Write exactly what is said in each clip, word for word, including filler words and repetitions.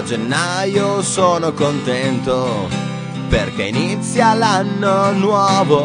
A gennaio sono contento perché inizia l'anno nuovo.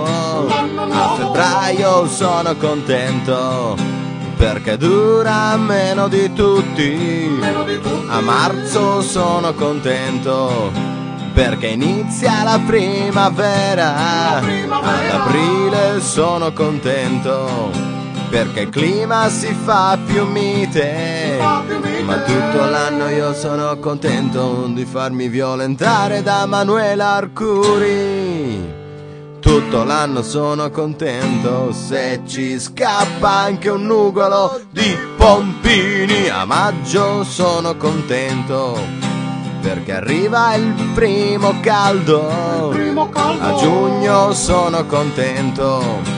A febbraio sono contento perché dura meno di tutti. A marzo sono contento perché inizia la primavera. Ad aprile sono contento perché il clima si fa più mite. Ma tutto l'anno io sono contento di farmi violentare da Manuela Arcuri. Tutto l'anno sono contento se ci scappa anche un nugolo di pompini. A maggio sono contento perché arriva il primo caldo. A giugno sono contento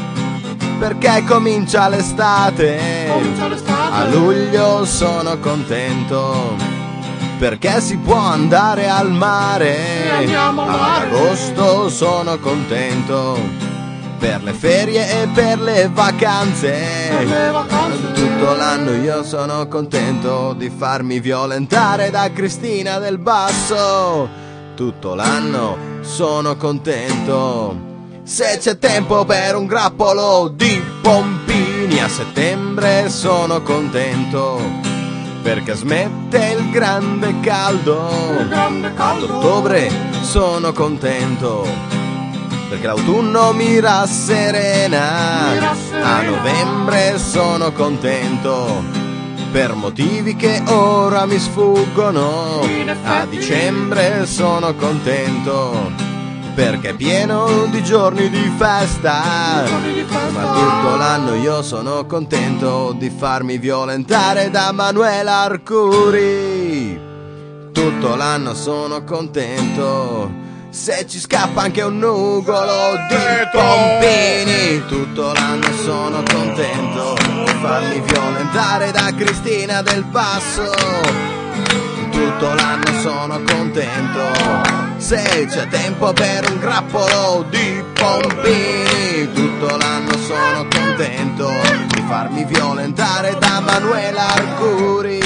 perché comincia l'estate. A luglio sono contento perché si può andare al mare. Ad agosto sono contento per le ferie e per le vacanze. Tutto l'anno io sono contento di farmi violentare da Cristina del Basso. Tutto l'anno sono contento se c'è tempo per un grappolo di pompini. A settembre sono contento perché smette il grande caldo. Ad ottobre sono contento perché l'autunno mi rasserena. A novembre sono contento per motivi che ora mi sfuggono. A dicembre sono contento perché è pieno di giorni di festa. Ma tutto l'anno io sono contento di farmi violentare da Manuela Arcuri. Tutto l'anno sono contento se ci scappa anche un nugolo di pompini. Tutto l'anno sono contento di farmi violentare da Cristina del Basso. Tutto l'anno sono contento se c'è tempo per un grappolo di pompini. Tutto l'anno sono contento di farmi violentare da Manuela Arcuri.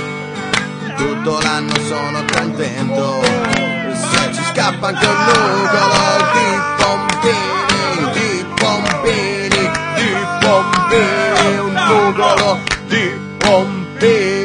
Tutto l'anno sono contento se ci scappa anche un nugolo di pompini, di pompini, di pompini, un nugolo di pompini.